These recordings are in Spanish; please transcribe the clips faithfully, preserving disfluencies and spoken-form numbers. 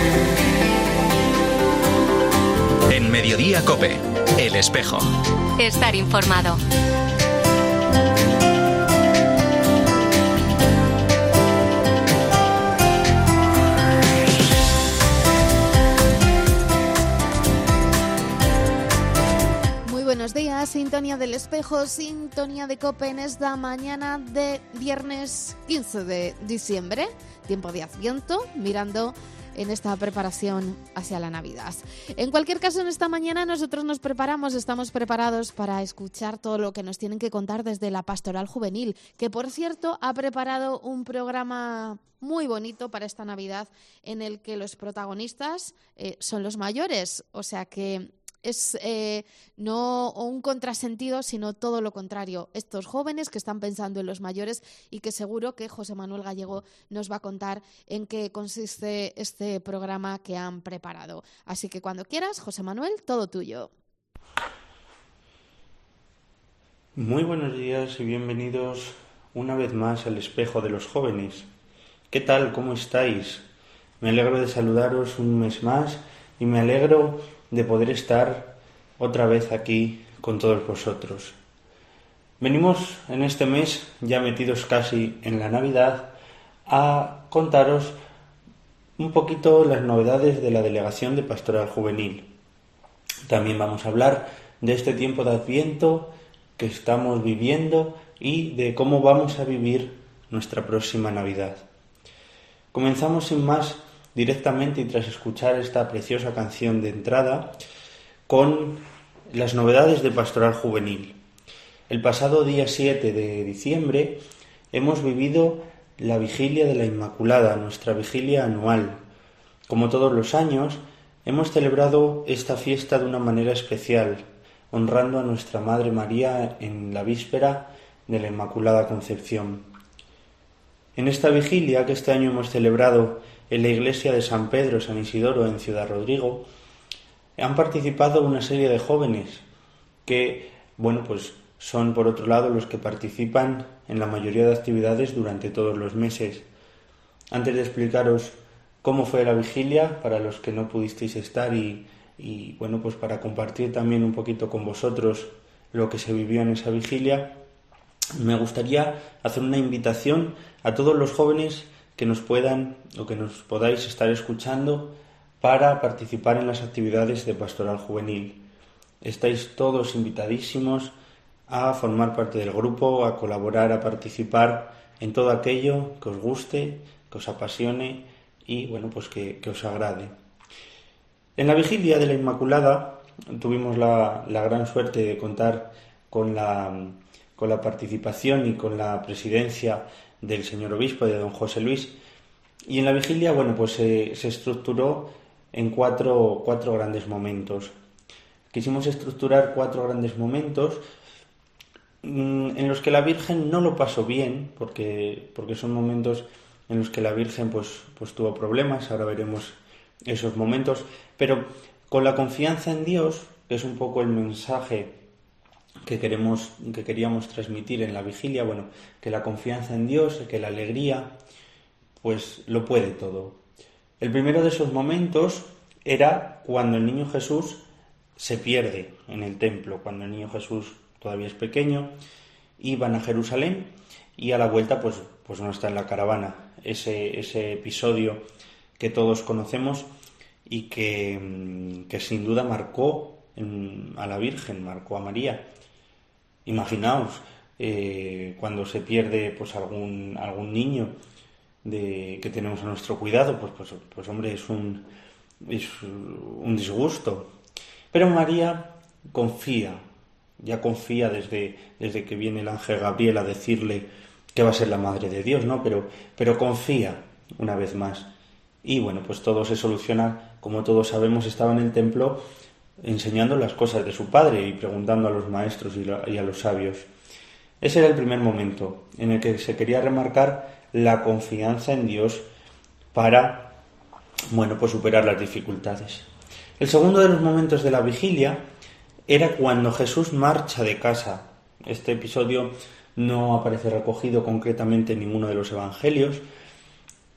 En Mediodía COPE, El Espejo. Estar informado. Buenos días, sintonía del Espejo, sintonía de COPE en esta mañana de viernes quince de diciembre, tiempo de Adviento, mirando en esta preparación hacia la Navidad. En cualquier caso, en esta mañana nosotros nos preparamos, estamos preparados para escuchar todo lo que nos tienen que contar desde la Pastoral Juvenil, que por cierto ha preparado un programa muy bonito para esta Navidad en el que los protagonistas eh, son los mayores, o sea que es eh, no un contrasentido, sino todo lo contrario. Estos jóvenes que están pensando en los mayores y que seguro que José Manuel Gallego nos va a contar en qué consiste este programa que han preparado. Así que cuando quieras, José Manuel, todo tuyo. Muy buenos días y bienvenidos una vez más al Espejo de los Jóvenes. ¿Qué tal? ¿Cómo estáis? Me alegro de saludaros un mes más y me alegro de poder estar otra vez aquí con todos vosotros. Venimos en este mes, ya metidos casi en la Navidad, a contaros un poquito las novedades de la Delegación de Pastoral Juvenil. También vamos a hablar de este tiempo de Adviento que estamos viviendo y de cómo vamos a vivir nuestra próxima Navidad. Comenzamos sin más directamente y tras escuchar esta preciosa canción de entrada con las novedades de Pastoral Juvenil. El pasado día siete de diciembre hemos vivido la Vigilia de la Inmaculada, nuestra vigilia anual. Como todos los años, hemos celebrado esta fiesta de una manera especial, honrando a nuestra Madre María en la víspera de la Inmaculada Concepción. En esta vigilia que este año hemos celebrado en la iglesia de San Pedro, San Isidoro, en Ciudad Rodrigo, han participado una serie de jóvenes que, bueno, pues son por otro lado los que participan en la mayoría de actividades durante todos los meses. Antes de explicaros cómo fue la vigilia, para los que no pudisteis estar y, y bueno, pues para compartir también un poquito con vosotros lo que se vivió en esa vigilia, me gustaría hacer una invitación a todos los jóvenes que nos puedan o que nos podáis estar escuchando para participar en las actividades de Pastoral Juvenil. Estáis todos invitadísimos a formar parte del grupo, a colaborar, a participar en todo aquello que os guste, que os apasione y bueno, pues que, que os agrade. En la vigilia de la Inmaculada tuvimos la, la gran suerte de contar con la, con la participación y con la presidencia del señor obispo, de don José Luis, y en la vigilia, bueno, pues se, se estructuró en cuatro, cuatro grandes momentos. Quisimos estructurar cuatro grandes momentos mmm, en los que la Virgen no lo pasó bien, porque, porque son momentos en los que la Virgen pues, pues tuvo problemas, ahora veremos esos momentos, pero con la confianza en Dios, que es un poco el mensaje que queremos, que queríamos transmitir en la vigilia, bueno, que la confianza en Dios, que la alegría, pues lo puede todo. El primero de esos momentos era cuando el niño Jesús se pierde en el templo, cuando el niño Jesús todavía es pequeño, iban a Jerusalén y a la vuelta pues, pues no está en la caravana. Ese, ese episodio que todos conocemos y que, que sin duda marcó a la Virgen, marcó a María. Imaginaos eh, cuando se pierde pues algún algún niño de que tenemos a nuestro cuidado, pues pues, pues hombre, es un es un disgusto. Pero María confía, ya confía desde desde que viene el ángel Gabriel a decirle que va a ser la madre de Dios, ¿no? Pero pero confía una vez más. Y bueno, pues todo se soluciona, como todos sabemos, estaba en el templo enseñando las cosas de su padre y preguntando a los maestros y a los sabios. Ese era el primer momento en el que se quería remarcar la confianza en Dios para, bueno, pues superar las dificultades. El segundo de los momentos de la vigilia era cuando Jesús marcha de casa. Este episodio no aparece recogido concretamente en ninguno de los evangelios,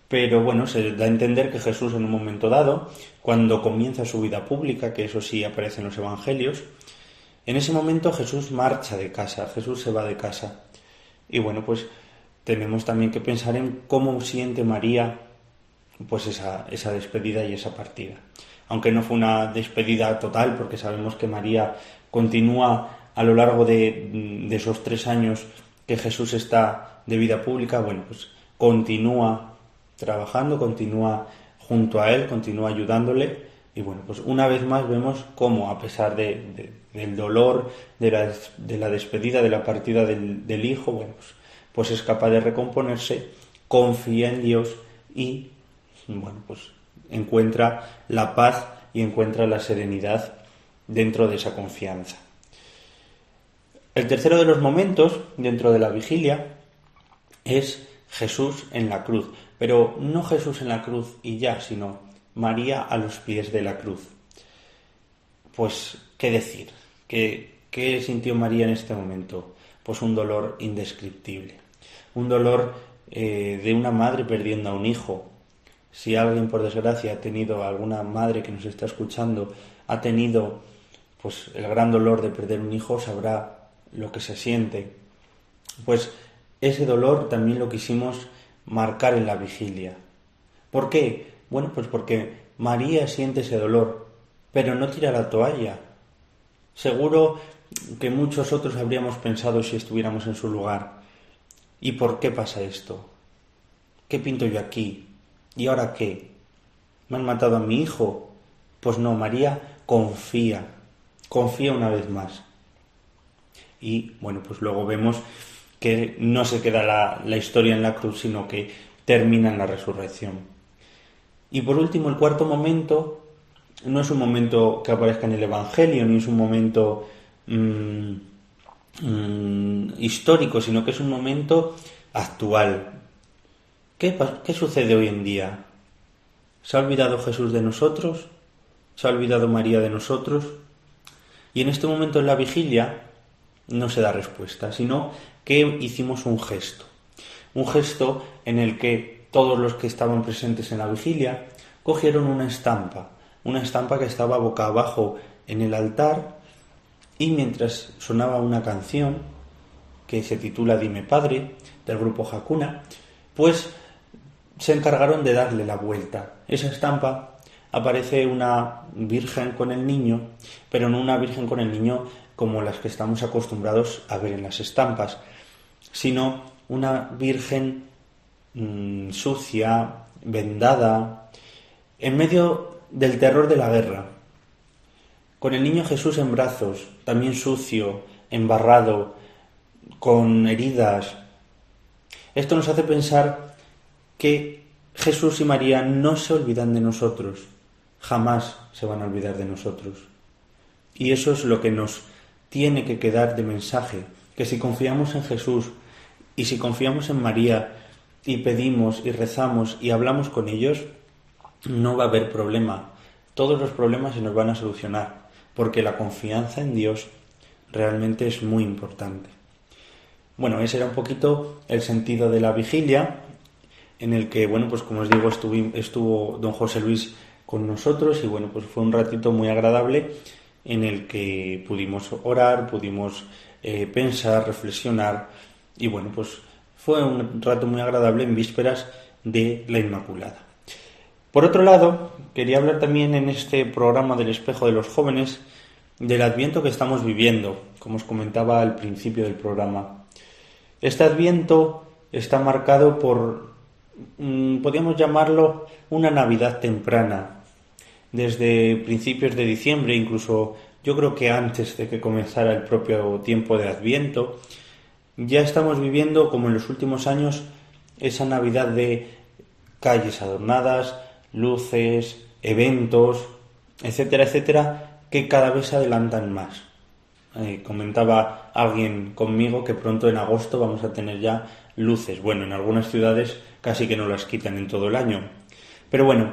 pero bueno, se da a entender que Jesús en un momento dado, cuando comienza su vida pública, que eso sí aparece en los evangelios, en ese momento Jesús marcha de casa, Jesús se va de casa. Y bueno, pues tenemos también que pensar en cómo siente María pues esa, esa despedida y esa partida. Aunque no fue una despedida total, porque sabemos que María continúa a lo largo de, de esos tres años que Jesús está de vida pública, bueno, pues continúa trabajando, continúa junto a él, continúa ayudándole, y bueno, pues una vez más vemos cómo, a pesar de, de, del dolor, de la, de la despedida, de la partida del, del hijo, bueno, pues, pues es capaz de recomponerse, confía en Dios y, bueno, pues encuentra la paz y encuentra la serenidad dentro de esa confianza. El tercero de los momentos dentro de la vigilia es Jesús en la cruz, pero no Jesús en la cruz y ya, sino María a los pies de la cruz. Pues, ¿qué decir? ¿Qué, qué sintió María en este momento? Pues un dolor indescriptible, un dolor eh, de una madre perdiendo a un hijo. Si alguien, por desgracia, ha tenido, alguna madre que nos está escuchando, ha tenido pues el gran dolor de perder un hijo, sabrá lo que se siente. Pues ese dolor también lo quisimos marcar en la vigilia. ¿Por qué? Bueno, pues porque María siente ese dolor, pero no tira la toalla. Seguro que muchos otros habríamos pensado si estuviéramos en su lugar. ¿Y por qué pasa esto? ¿Qué pinto yo aquí? ¿Y ahora qué? ¿Me han matado a mi hijo? Pues no, María confía, confía una vez más. Y bueno, pues luego vemos que no se queda la, la historia en la cruz, sino que termina en la resurrección. Y por último, el cuarto momento no es un momento que aparezca en el Evangelio, ni es un momento mmm, mmm, histórico, sino que es un momento actual. ¿Qué, ¿Qué sucede hoy en día? ¿Se ha olvidado Jesús de nosotros? ¿Se ha olvidado María de nosotros? Y en este momento en la vigilia no se da respuesta, sino que hicimos un gesto. Un gesto en el que todos los que estaban presentes en la vigilia cogieron una estampa, una estampa que estaba boca abajo en el altar, y mientras sonaba una canción que se titula Dime Padre, del grupo Hakuna, pues se encargaron de darle la vuelta. Esa estampa aparece una virgen con el niño, pero no una virgen con el niño como las que estamos acostumbrados a ver en las estampas, sino una virgen mmm, sucia, vendada, en medio del terror de la guerra, con el niño Jesús en brazos, también sucio, embarrado, con heridas. Esto nos hace pensar que Jesús y María no se olvidan de nosotros, jamás se van a olvidar de nosotros. Y eso es lo que nos tiene que quedar de mensaje, que si confiamos en Jesús y si confiamos en María y pedimos y rezamos y hablamos con ellos, no va a haber problema. Todos los problemas se nos van a solucionar, porque la confianza en Dios realmente es muy importante. Bueno, ese era un poquito el sentido de la vigilia, en el que, bueno, pues como os digo, estuvo, estuvo don José Luis con nosotros y bueno, pues fue un ratito muy agradable en el que pudimos orar, pudimos eh, pensar, reflexionar y bueno, pues fue un rato muy agradable en vísperas de la Inmaculada. Por otro lado, quería hablar también en este programa del Espejo de los Jóvenes del Adviento que estamos viviendo, como os comentaba al principio del programa. Este Adviento está marcado por, mmm, podríamos llamarlo una Navidad temprana. Desde principios de diciembre, incluso yo creo que antes de que comenzara el propio tiempo de Adviento, ya estamos viviendo, como en los últimos años, esa Navidad de calles adornadas, luces, eventos, etcétera, etcétera, que cada vez se adelantan más. Eh, comentaba alguien conmigo que pronto en agosto vamos a tener ya luces. Bueno, en algunas ciudades casi que no las quitan en todo el año. Pero bueno,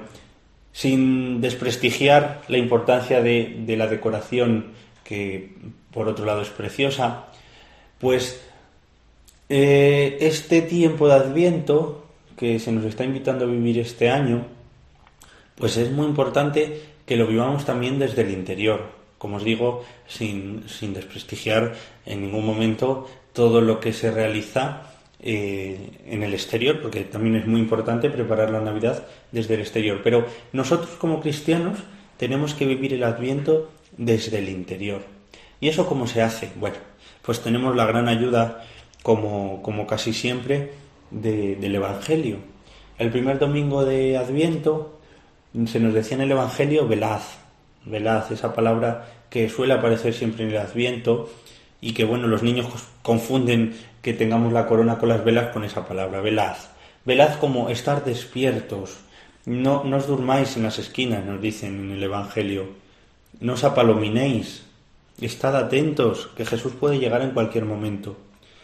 sin desprestigiar la importancia de, de la decoración, que por otro lado es preciosa, pues eh, este tiempo de Adviento, que se nos está invitando a vivir este año, pues es muy importante que lo vivamos también desde el interior, como os digo, sin, sin desprestigiar en ningún momento todo lo que se realiza eh, en el exterior, porque también es muy importante preparar la Navidad desde el exterior. Pero nosotros como cristianos tenemos que vivir el Adviento desde el interior. ¿Y eso cómo se hace? Bueno, pues tenemos la gran ayuda, como, como casi siempre, de, del Evangelio. El primer domingo de Adviento se nos decía en el Evangelio, velad, velad, esa palabra que suele aparecer siempre en el Adviento y que, bueno, los niños confunden que tengamos la corona con las velas con esa palabra, velad. Velad como estar despiertos, no, no os durmáis en las esquinas, nos dicen en el Evangelio, no os apalominéis, estad atentos, que Jesús puede llegar en cualquier momento.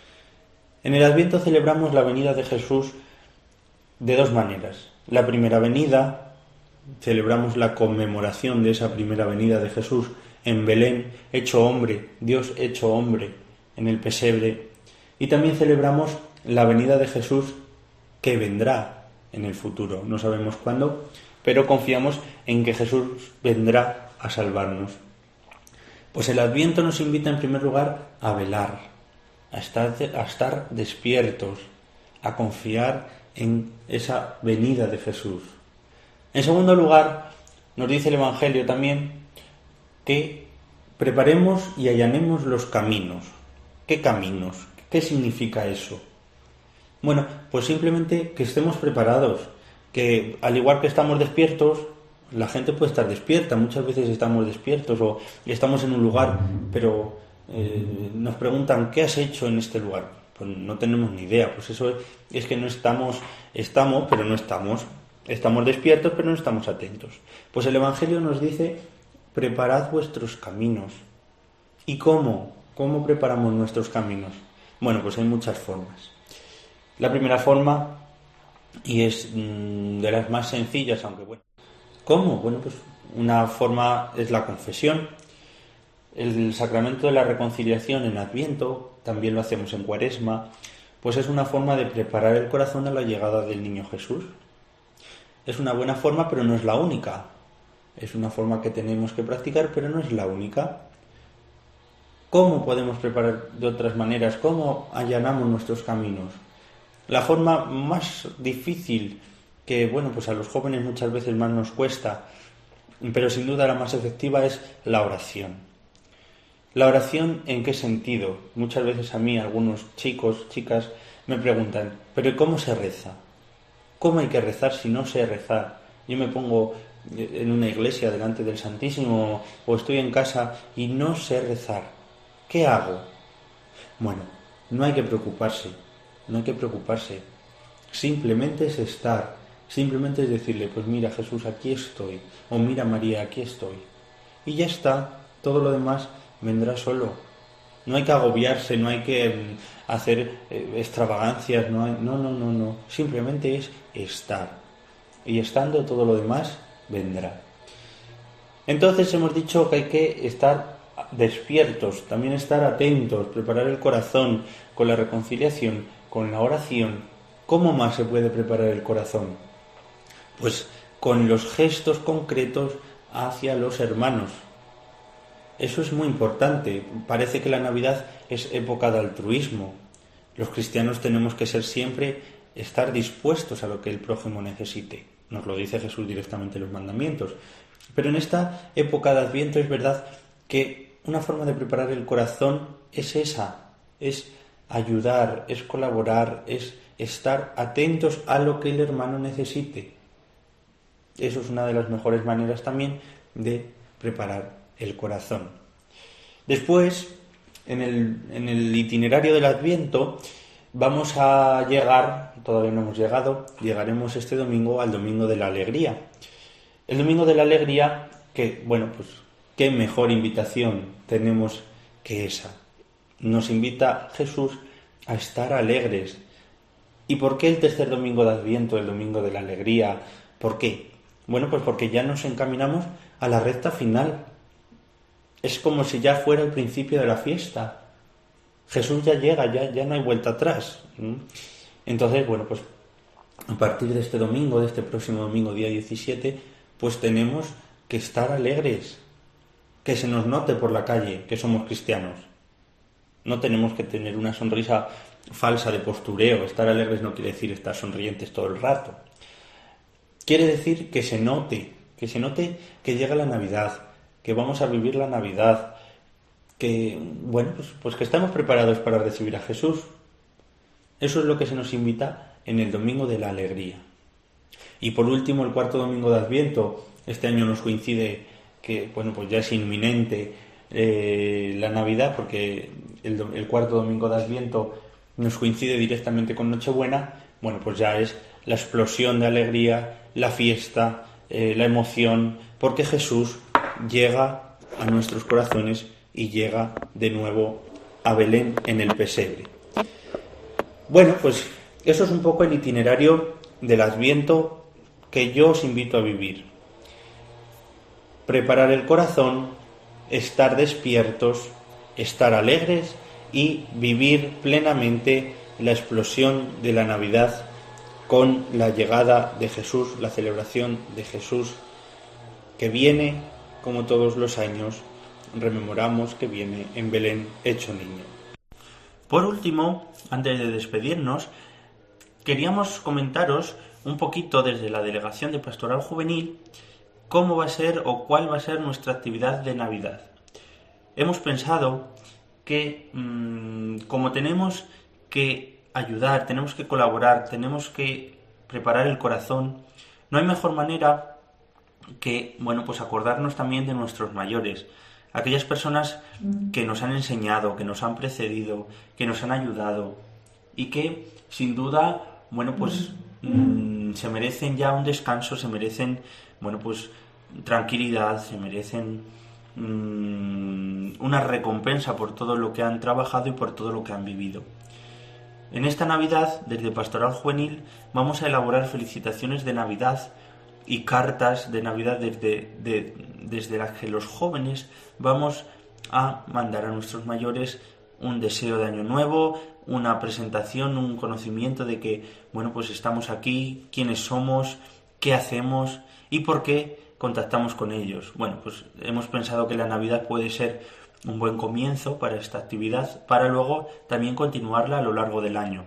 En el Adviento celebramos la venida de Jesús de dos maneras. La primera venida, celebramos la conmemoración de esa primera venida de Jesús en Belén, hecho hombre, Dios hecho hombre en el pesebre. Y también celebramos la venida de Jesús que vendrá en el futuro. No sabemos cuándo, pero confiamos en que Jesús vendrá a salvarnos. Pues el Adviento nos invita en primer lugar a velar, a estar, a estar despiertos, a confiar en esa venida de Jesús. En segundo lugar, nos dice el Evangelio también que preparemos y allanemos los caminos. ¿Qué caminos? ¿Qué significa eso? Bueno, pues simplemente que estemos preparados, que al igual que estamos despiertos, la gente puede estar despierta, muchas veces estamos despiertos o estamos en un lugar, pero eh, nos preguntan, ¿qué has hecho en este lugar? Pues no tenemos ni idea, pues eso es, es que no estamos, estamos, pero no estamos. Estamos despiertos, pero no estamos atentos. Pues el Evangelio nos dice, preparad vuestros caminos. ¿Y cómo? ¿Cómo preparamos nuestros caminos? Bueno, pues hay muchas formas. La primera forma, y es mmm, de las más sencillas, aunque bueno. ¿Cómo? Bueno, pues una forma es la confesión. El sacramento de la reconciliación en Adviento, también lo hacemos en Cuaresma, pues es una forma de preparar el corazón a la llegada del niño Jesús. Es una buena forma, pero no es la única. Es una forma que tenemos que practicar, pero no es la única. ¿Cómo podemos preparar de otras maneras? ¿Cómo allanamos nuestros caminos? La forma más difícil, que bueno, pues a los jóvenes muchas veces más nos cuesta, pero sin duda la más efectiva, es la oración. ¿La oración en qué sentido? Muchas veces a mí, algunos chicos, chicas, me preguntan, ¿pero cómo se reza? ¿Cómo hay que rezar si no sé rezar? Yo me pongo en una iglesia delante del Santísimo o estoy en casa y no sé rezar. ¿Qué hago? Bueno, no hay que preocuparse, no hay que preocuparse. Simplemente es estar, simplemente es decirle, pues mira Jesús, aquí estoy, o mira María, aquí estoy. Y ya está, todo lo demás vendrá solo. No hay que agobiarse, no hay que hacer eh, extravagancias, no, hay, no, no, no, no. Simplemente es estar. Y estando todo lo demás vendrá. Entonces hemos dicho que hay que estar despiertos, también estar atentos, preparar el corazón con la reconciliación, con la oración. ¿Cómo más se puede preparar el corazón? Pues con los gestos concretos hacia los hermanos. Eso es muy importante. Parece que la Navidad es época de altruismo. Los cristianos tenemos que ser siempre, estar dispuestos a lo que el prójimo necesite. Nos lo dice Jesús directamente en los mandamientos. Pero en esta época de Adviento es verdad que una forma de preparar el corazón es esa, es ayudar, es colaborar, es estar atentos a lo que el hermano necesite. Eso es una de las mejores maneras también de preparar el corazón. Después, en el, en el itinerario del Adviento, vamos a llegar, todavía no hemos llegado, llegaremos este domingo al Domingo de la Alegría. El Domingo de la Alegría, que, bueno, pues, qué mejor invitación tenemos que esa. Nos invita Jesús a estar alegres. ¿Y por qué el tercer domingo de Adviento, el Domingo de la Alegría? ¿Por qué? Bueno, pues porque ya nos encaminamos a la recta final. Es como si ya fuera el principio de la fiesta. Jesús ya llega, ya, ya no hay vuelta atrás. Entonces, bueno, pues a partir de este domingo, de este próximo domingo, día diecisiete, pues tenemos que estar alegres, que se nos note por la calle que somos cristianos. No tenemos que tener una sonrisa falsa de postureo. Estar alegres no quiere decir estar sonrientes todo el rato. Quiere decir que se note, que se note que llega la Navidad, que vamos a vivir la Navidad, que, bueno, pues, pues que estamos preparados para recibir a Jesús. Eso es lo que se nos invita en el Domingo de la Alegría. Y por último, el cuarto domingo de Adviento. Este año nos coincide que, bueno, pues ya es inminente eh, la Navidad, porque el, el cuarto domingo de Adviento nos coincide directamente con Nochebuena. Bueno, pues ya es la explosión de alegría, la fiesta, eh, la emoción, porque Jesús llega a nuestros corazones y llega de nuevo a Belén en el pesebre. Bueno, pues eso es un poco el itinerario del Adviento que yo os invito a vivir. Preparar el corazón, estar despiertos, estar alegres y vivir plenamente la explosión de la Navidad con la llegada de Jesús, la celebración de Jesús que viene, como todos los años, rememoramos que viene en Belén hecho niño. Por último, antes de despedirnos, queríamos comentaros un poquito desde la Delegación de Pastoral Juvenil cómo va a ser o cuál va a ser nuestra actividad de Navidad. Hemos pensado que mmm, como tenemos que ayudar, tenemos que colaborar, tenemos que preparar el corazón, no hay mejor manera que, bueno, pues acordarnos también de nuestros mayores, aquellas personas que nos han enseñado, que nos han precedido, que nos han ayudado y que, sin duda, bueno, pues mmm, se merecen ya un descanso, se merecen, bueno, pues tranquilidad, se merecen mmm, una recompensa por todo lo que han trabajado y por todo lo que han vivido. En esta Navidad, desde Pastoral Juvenil, vamos a elaborar felicitaciones de Navidad y cartas de Navidad desde, de, desde las que los jóvenes vamos a mandar a nuestros mayores un deseo de año nuevo, una presentación, un conocimiento de que, bueno, pues estamos aquí, quiénes somos, qué hacemos y por qué contactamos con ellos. Bueno, pues hemos pensado que la Navidad puede ser un buen comienzo para esta actividad, para luego también continuarla a lo largo del año.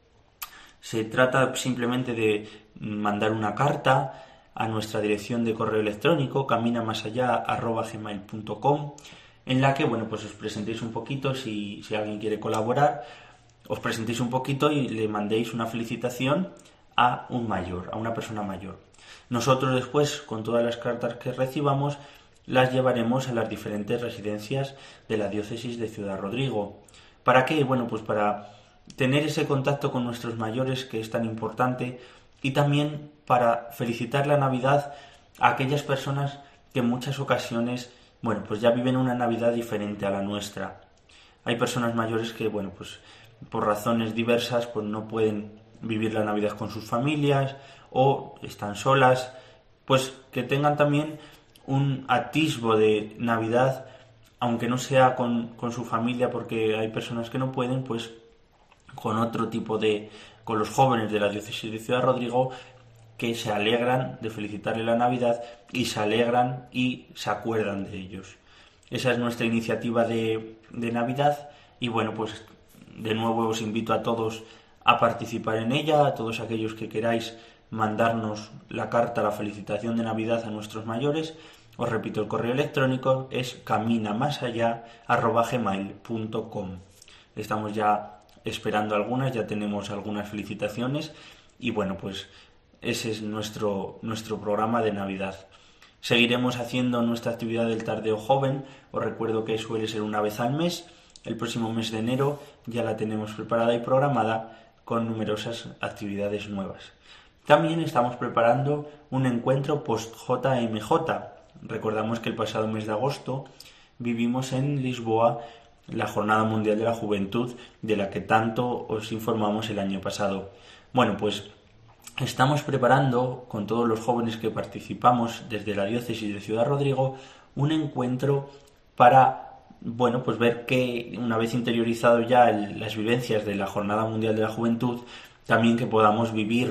Se trata simplemente de mandar una carta a nuestra dirección de correo electrónico caminamasallá arroba gmail punto com, en la que, bueno, pues os presentéis un poquito, si, si alguien quiere colaborar, os presentéis un poquito y le mandéis una felicitación a un mayor, a una persona mayor. Nosotros después, con todas las cartas que recibamos, las llevaremos a las diferentes residencias de la diócesis de Ciudad Rodrigo. ¿Para qué? Bueno, pues para tener ese contacto con nuestros mayores, que es tan importante, y también para felicitar la Navidad a aquellas personas que en muchas ocasiones, bueno, pues ya viven una Navidad diferente a la nuestra. Hay personas mayores que, bueno, pues por razones diversas, pues no pueden vivir la Navidad con sus familias o están solas, pues que tengan también un atisbo de Navidad, aunque no sea con, con su familia, porque hay personas que no pueden, pues con otro tipo de, con los jóvenes de la diócesis de Ciudad Rodrigo, que se alegran de felicitarle la Navidad y se alegran y se acuerdan de ellos. Esa es nuestra iniciativa de, de Navidad y bueno, pues de nuevo os invito a todos a participar en ella, a todos aquellos que queráis mandarnos la carta, la felicitación de Navidad a nuestros mayores. Os repito, el correo electrónico es caminamasallá arroba gmail punto com. Estamos ya esperando algunas, ya tenemos algunas felicitaciones y bueno, pues ese es nuestro, nuestro programa de Navidad. Seguiremos haciendo nuestra actividad del Tardeo Joven. Os recuerdo que suele ser una vez al mes. El próximo mes de enero ya la tenemos preparada y programada con numerosas actividades nuevas. También estamos preparando un encuentro post-J M J. Recordamos que el pasado mes de agosto vivimos en Lisboa la Jornada Mundial de la Juventud, de la que tanto os informamos el año pasado. Bueno, pues estamos preparando con todos los jóvenes que participamos desde la diócesis de Ciudad Rodrigo un encuentro para, bueno, pues ver que una vez interiorizado ya el, las vivencias de la Jornada Mundial de la Juventud, también que podamos vivir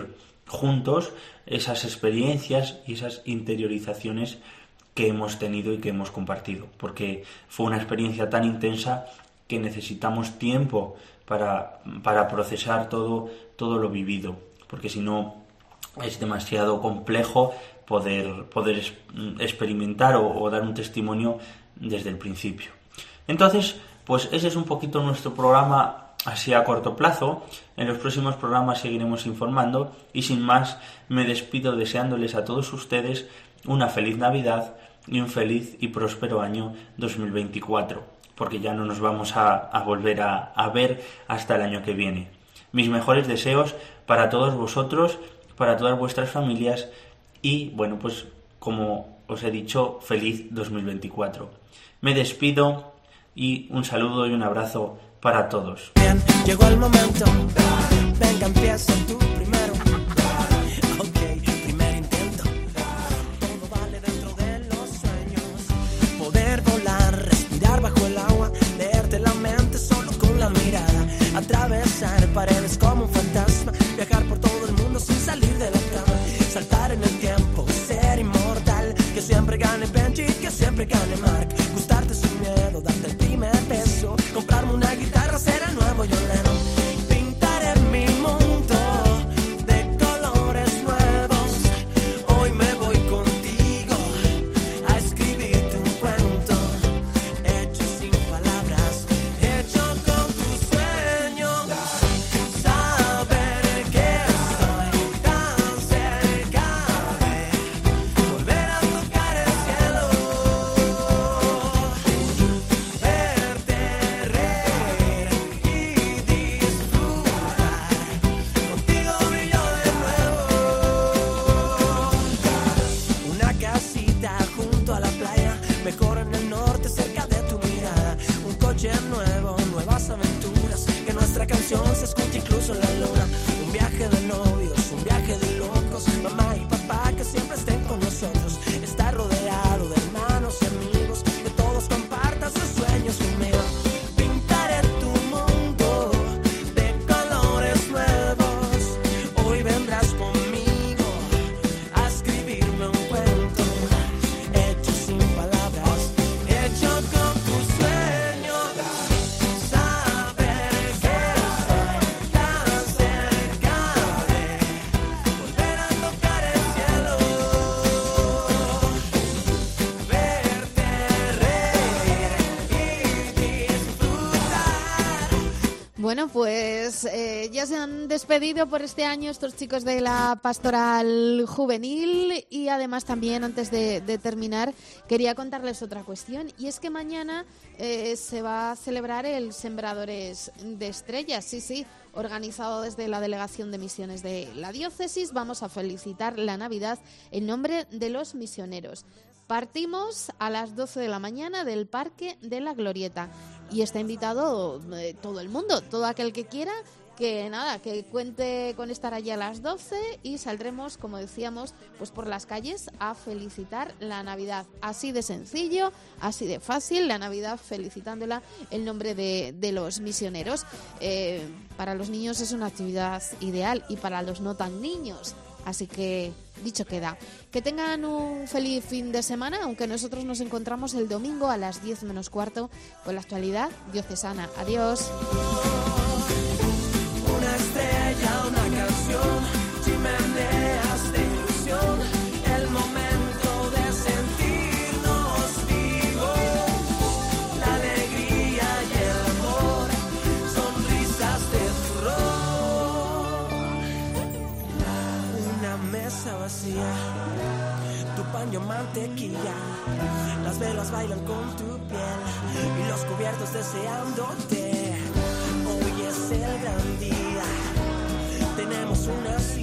juntos esas experiencias y esas interiorizaciones que hemos tenido y que hemos compartido, porque fue una experiencia tan intensa que necesitamos tiempo para, para procesar todo, todo lo vivido, porque si no es demasiado complejo poder, poder experimentar o, o dar un testimonio desde el principio. Entonces, pues ese es un poquito nuestro programa así a corto plazo. En los próximos programas seguiremos informando y sin más me despido deseándoles a todos ustedes una feliz Navidad y un feliz y próspero año dos mil veinticuatro, porque ya no nos vamos a, a volver a, a ver hasta el año que viene. Mis mejores deseos para todos vosotros, para todas vuestras familias y, bueno, pues como os he dicho, feliz dos mil veinticuatro. Me despido y un saludo y un abrazo para todos. Bien, llegó el momento. Venga, empieza tú primero. Ok, primer intento. Todo vale dentro de los sueños. Poder volar, respirar bajo el agua, leerte la mente solo con la mirada. Atravesar paredes como un fantasma, viajar por todo el mundo sin salir de la cama. Saltar en el tiempo, ser inmortal. Que siempre gane Benji, que siempre gane Mark. Gustarte sin miedo, darte el primer beso. Comprarme una guitarra, ser el nuevo John Lennon. Pintaré mi mundo de colores nuevos. Hoy me voy contigo a escribirte un cuento, hecho sin palabras, hecho con tus sueños. Saber que estoy tan cerca de volver a tocar el cielo, verte reír y disfrutar. Contigo brillo de nuevo. Una casita junto a la playa, mejor en el norte, cerca de tu mirada. Un coche nuevo, nuevas aventuras, que nuestra canción se escuche incluso en la luna. Un viaje de novios, un viaje de locos, mamá y papá que siempre estén con nosotros. Estar rodeado de hermanos y amigos, que todos compartan sus sueños conmigo. Pintaré tu mundo de colores nuevos. Hoy vendrás conmigo a escribirme un cuento, hecho sin palabras, hecho con tus sueños. Saber que estoy tan cerca de volver a tocar el cielo, verte reír y disfrutar. Bueno, pues eh, ya se han despedido por este año estos chicos de la Pastoral Juvenil y además también antes de, de terminar quería contarles otra cuestión y es que mañana eh, se va a celebrar el Sembradores de Estrellas, sí, sí, organizado desde la Delegación de Misiones de la Diócesis. Vamos a felicitar la Navidad en nombre de los misioneros. Partimos a las doce de la mañana del Parque de la Glorieta y está invitado eh, todo el mundo, todo aquel que quiera, que nada, que cuente con estar allí a las doce y saldremos, como decíamos, pues por las calles a felicitar la Navidad. Así de sencillo, así de fácil, la Navidad felicitándola en nombre de, de los misioneros. Eh, para los niños es una actividad ideal y para los no tan niños. Así que, dicho queda. Que tengan un feliz fin de semana, aunque nosotros nos encontramos el domingo a las diez menos cuarto con la actualidad diocesana. Adiós. Una estrella, una canción, chimeneas de ilusión, el momento de sentirnos vivos, la alegría y el amor, sonrisas de furor, una mesa vacía, tu paño mantequilla, las velas bailan con tu piel y los cubiertos deseándote. Hoy es el gran día, tenemos una cita.